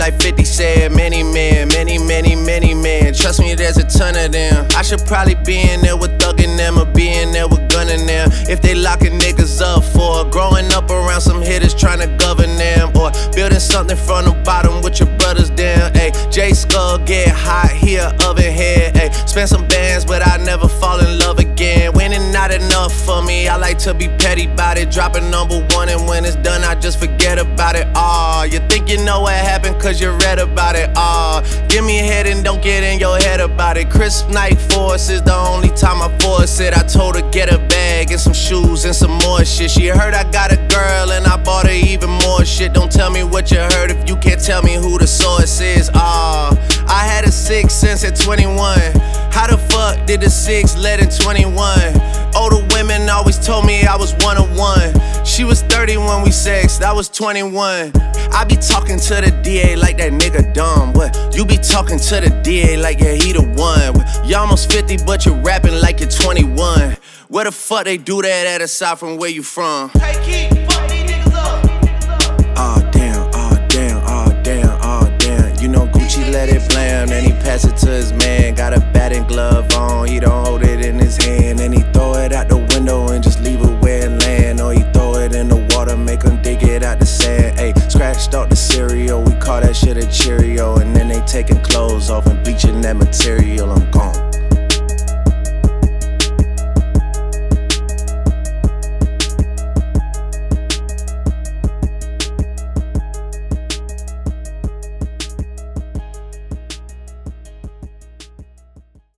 like 50 said. Many men, many men. Trust me, there's a ton of them. I should probably be in there with thugging them or be in there with gunning them. If they locking niggas up for growing up around some hitters trying to govern them, or building something from the bottom with your brothers down. Ayy, J Skull get hot here, oven head. Ayy, spend some bands, but I never fall in love again. Winning not enough for me. I like to be petty about it, dropping #1, and when it's done, I just forget about it. You think you know what happened cause you read about it. Give me a head and don't get in your head about it. Crisp Night Force is the only time I force it. I told her get a bag and some shoes and some more shit. She heard I got a girl and I bought her even more shit. Don't tell me what you heard if you can't tell me who the source is. I had a 6 since at 21. How the fuck did the 6 let in 21? Older women always told me I was 1 of 1. She was 30 when we sexed, I was 21. I be talking to the DA like that nigga dumb. What? You be talking to the DA like yeah, he the one. You almost 50 but you rapping like you're 21. Where the fuck they do that at aside from where you from? Hey Keith, fuck these niggas up. Aw damn, aw damn, aw damn, aw damn. You know Gucci let it blam, then he pass it to his man. Got a batting glove on, he don't hold it in his hand. And he throw it out the window and just leave it where it land. Or he throw it in the water, make him dig it out the sand. Ayy, scratched out the cereal, we call that shit a Cheerio. And then they taking clothes off and bleaching that material. I'm